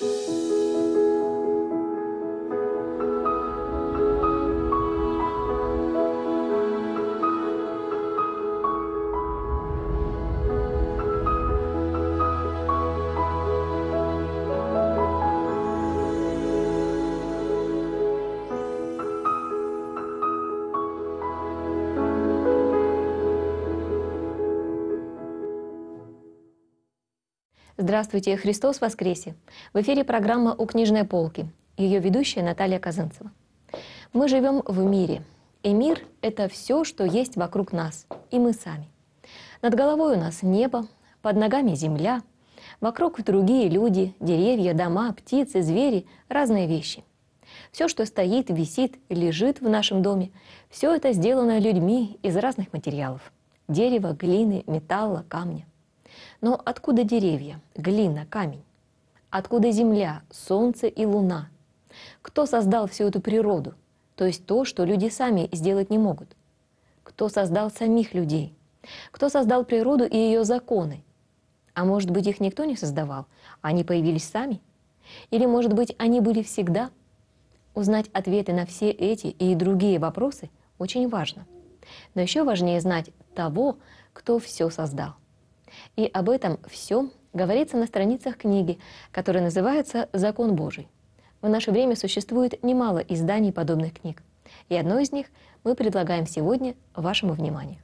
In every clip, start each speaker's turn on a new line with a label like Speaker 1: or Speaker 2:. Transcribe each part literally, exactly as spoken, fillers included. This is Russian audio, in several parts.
Speaker 1: Здравствуйте, Христос воскресе! В эфире программа «У книжной полки». Ее ведущая Наталья Казанцева. Мы живем в мире, и мир — это все, что есть вокруг нас, и мы сами. Над головой у нас небо, под ногами земля, вокруг другие люди, деревья, дома, птицы, звери, разные вещи. Все, что стоит, висит, лежит в нашем доме, все это сделано людьми из разных материалов — дерева, глины, металла, камня. Но откуда деревья, глина, камень? Откуда земля, солнце и луна? Кто создал всю эту природу, то есть то, что люди сами сделать не могут? Кто создал самих людей? Кто создал природу и ее законы? А может быть, их никто не создавал, они появились сами? Или, может быть, они были всегда? Узнать ответы на все эти и другие вопросы очень важно. Но еще важнее знать того, кто все создал. И об этом всем говорится на страницах книги, которая называется «Закон Божий». В наше время существует немало изданий подобных книг, и одно из них мы предлагаем сегодня вашему вниманию.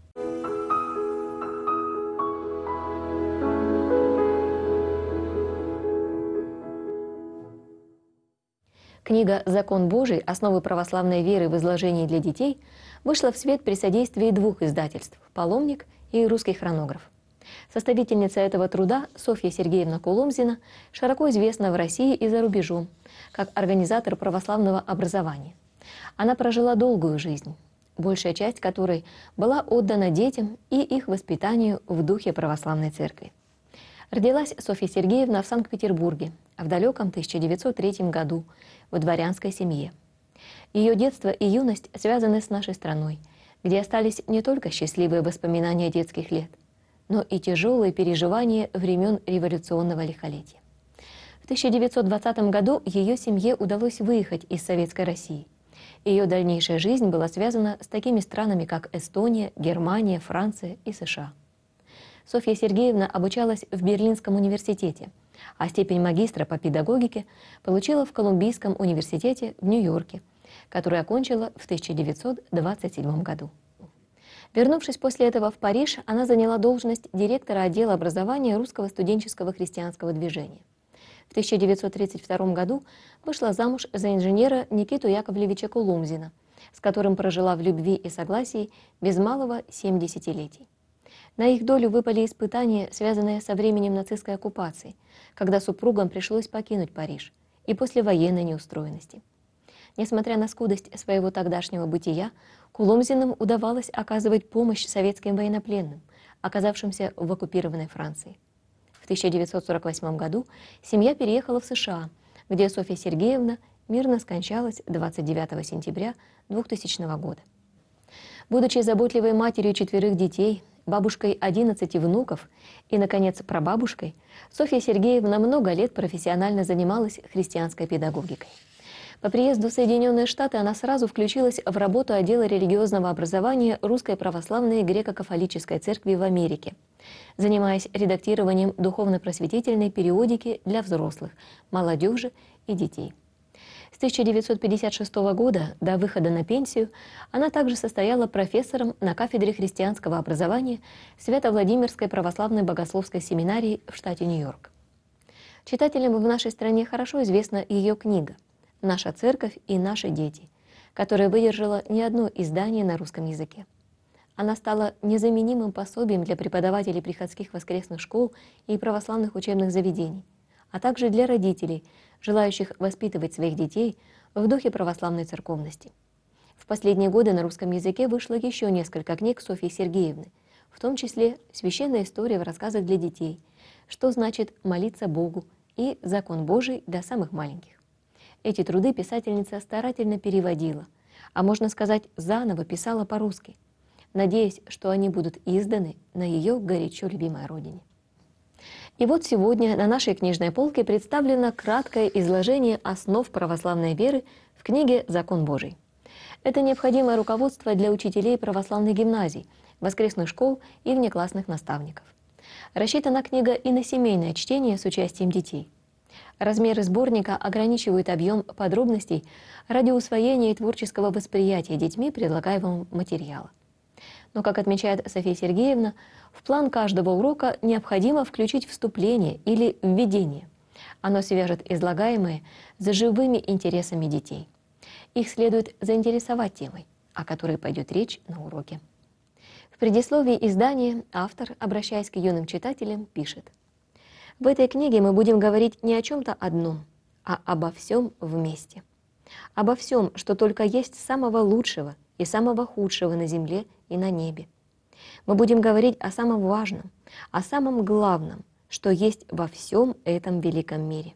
Speaker 1: Книга «Закон Божий. Основы православной веры в изложении для детей» вышла в свет при содействии двух издательств «Паломник» и «Русский хронограф». Составительница этого труда Софья Сергеевна Куломзина широко известна в России и за рубежом, как организатор православного образования. Она прожила долгую жизнь, большая часть которой была отдана детям и их воспитанию в духе православной церкви. Родилась Софья Сергеевна в Санкт-Петербурге в далеком тысяча девятьсот третьем году в дворянской семье. Ее детство и юность связаны с нашей страной, где остались не только счастливые воспоминания детских лет, но и тяжелые переживания времен революционного лихолетия. В тысяча девятьсот двадцатом году ее семье удалось выехать из Советской России. Ее дальнейшая жизнь была связана с такими странами, как Эстония, Германия, Франция и США. Софья Сергеевна обучалась в Берлинском университете, а степень магистра по педагогике получила в Колумбийском университете в Нью-Йорке, который окончила в тысяча девятьсот двадцать седьмом году. Вернувшись после этого в Париж, она заняла должность директора отдела образования Русского студенческого христианского движения. В тысяча девятьсот тридцать втором году вышла замуж за инженера Никиту Яковлевича Куломзина, с которым прожила в любви и согласии без малого семь десятилетий. На их долю выпали испытания, связанные со временем нацистской оккупации, когда супругам пришлось покинуть Париж, и послевоенной неустроенности. Несмотря на скудость своего тогдашнего бытия, Куломзиным удавалось оказывать помощь советским военнопленным, оказавшимся в оккупированной Франции. В тысяча девятьсот сорок восьмом году семья переехала в США, где Софья Сергеевна мирно скончалась двадцать девятого сентября двухтысячного года. Будучи заботливой матерью четверых детей, бабушкой одиннадцати внуков и, наконец, прабабушкой, Софья Сергеевна много лет профессионально занималась христианской педагогикой. По приезду в Соединенные Штаты она сразу включилась в работу отдела религиозного образования Русской православной греко-католической церкви в Америке, занимаясь редактированием духовно-просветительной периодики для взрослых, молодежи и детей. С тысяча девятьсот пятьдесят шестого года до выхода на пенсию она также состояла профессором на кафедре христианского образования Свято-Владимирской православной богословской семинарии в штате Нью-Йорк. Читателям в нашей стране хорошо известна ее книга «Наша церковь и наши дети», которая выдержала не одно издание на русском языке. Она стала незаменимым пособием для преподавателей приходских воскресных школ и православных учебных заведений, а также для родителей, желающих воспитывать своих детей в духе православной церковности. В последние годы на русском языке вышло еще несколько книг Софьи Сергеевны, в том числе «Священная история в рассказах для детей», «Что значит молиться Богу» и «Закон Божий для самых маленьких». Эти труды писательница старательно переводила, а можно сказать, заново писала по-русски, надеясь, что они будут изданы на ее горячо любимой родине. И вот сегодня на нашей книжной полке представлено краткое изложение основ православной веры в книге «Закон Божий». Это необходимое руководство для учителей православных гимназий, воскресных школ и внеклассных наставников. Рассчитана книга и на семейное чтение с участием детей. Размеры сборника ограничивают объем подробностей ради усвоения и творческого восприятия детьми предлагаемого материала. Но, как отмечает Софья Сергеевна, в план каждого урока необходимо включить вступление или введение. Оно свяжет излагаемое с живыми интересами детей. Их следует заинтересовать темой, о которой пойдет речь на уроке. В предисловии издания автор, обращаясь к юным читателям, пишет: «В этой книге мы будем говорить не о чем-то одном, а обо всем вместе. Обо всем, что только есть самого лучшего и самого худшего на земле и на небе. Мы будем говорить о самом важном, о самом главном, что есть во всем этом великом мире.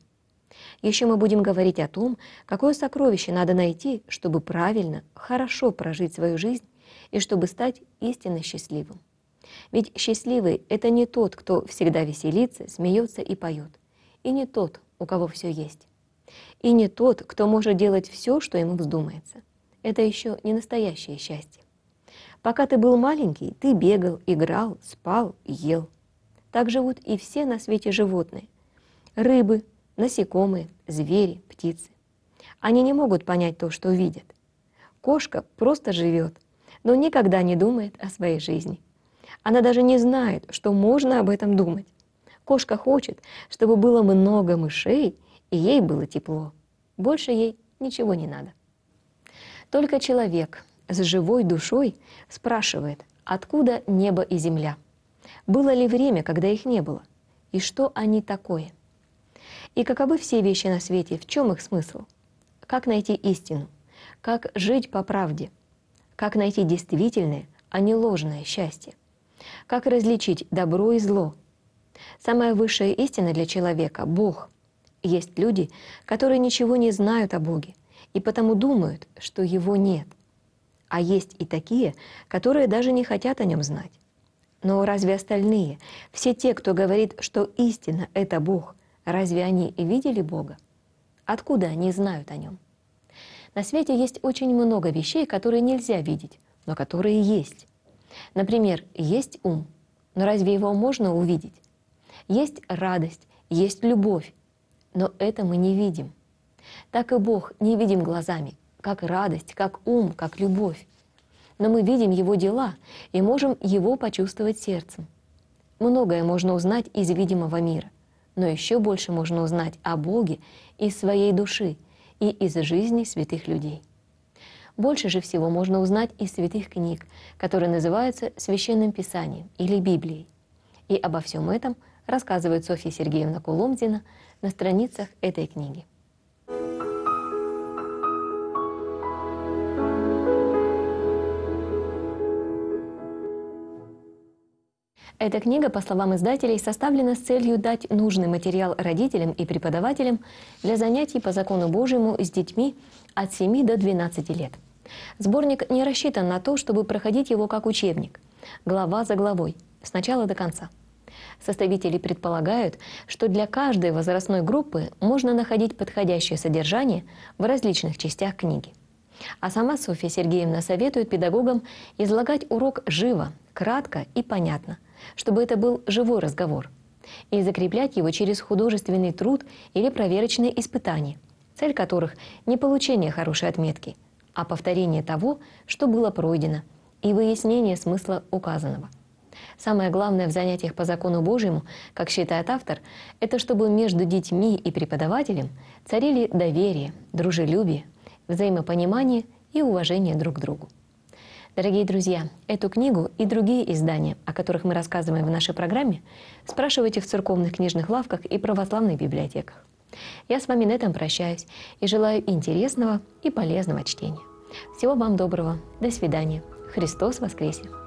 Speaker 1: Еще мы будем говорить о том, какое сокровище надо найти, чтобы правильно, хорошо прожить свою жизнь и чтобы стать истинно счастливым. Ведь счастливый — это не тот, кто всегда веселится, смеется и поет, и не тот, у кого все есть, и не тот, кто может делать все, что ему вздумается. Это еще не настоящее счастье. Пока ты был маленький, ты бегал, играл, спал, ел. Так живут и все на свете животные. Рыбы, насекомые, звери, птицы. Они не могут понять то, что видят. Кошка просто живет, но никогда не думает о своей жизни. Она даже не знает, что можно об этом думать. Кошка хочет, чтобы было много мышей, и ей было тепло. Больше ей ничего не надо. Только человек с живой душой спрашивает, откуда небо и земля? Было ли время, когда их не было? И что они такое? И каковы все вещи на свете, в чем их смысл? Как найти истину? Как жить по правде? Как найти действительное, а не ложное счастье? Как различить добро и зло? Самая высшая истина для человека — Бог. Есть люди, которые ничего не знают о Боге, и потому думают, что Его нет. А есть и такие, которые даже не хотят о Нем знать. Но разве остальные, все те, кто говорит, что истина — это Бог, разве они и видели Бога? Откуда они знают о Нем? На свете есть очень много вещей, которые нельзя видеть, но которые есть. Например, есть ум, но разве его можно увидеть? Есть радость, есть любовь, но это мы не видим. Так и Бог не видим глазами, как радость, как ум, как любовь. Но мы видим Его дела и можем Его почувствовать сердцем. Многое можно узнать из видимого мира, но еще больше можно узнать о Боге из своей души и из жизни святых людей. Больше же всего можно узнать из святых книг, которые называются Священным Писанием или Библией. И обо всем этом рассказывает Софья Сергеевна Куломзина на страницах этой книги. Эта книга, по словам издателей, составлена с целью дать нужный материал родителям и преподавателям для занятий по закону Божьему с детьми от семи до двенадцати лет. Сборник не рассчитан на то, чтобы проходить его как учебник, глава за главой, с начала до конца. Составители предполагают, что для каждой возрастной группы можно находить подходящее содержание в различных частях книги. А сама Софья Сергеевна советует педагогам излагать урок живо, кратко и понятно, чтобы это был живой разговор, и закреплять его через художественный труд или проверочные испытания, цель которых не получение хорошей отметки, а повторение того, что было пройдено, и выяснение смысла указанного. Самое главное в занятиях по закону Божьему, как считает автор, это чтобы между детьми и преподавателем царили доверие, дружелюбие, взаимопонимание и уважение друг к другу. Дорогие друзья, эту книгу и другие издания, о которых мы рассказываем в нашей программе, спрашивайте в церковных книжных лавках и православных библиотеках. Я с вами на этом прощаюсь и желаю интересного и полезного чтения. Всего вам доброго. До свидания. Христос воскресе!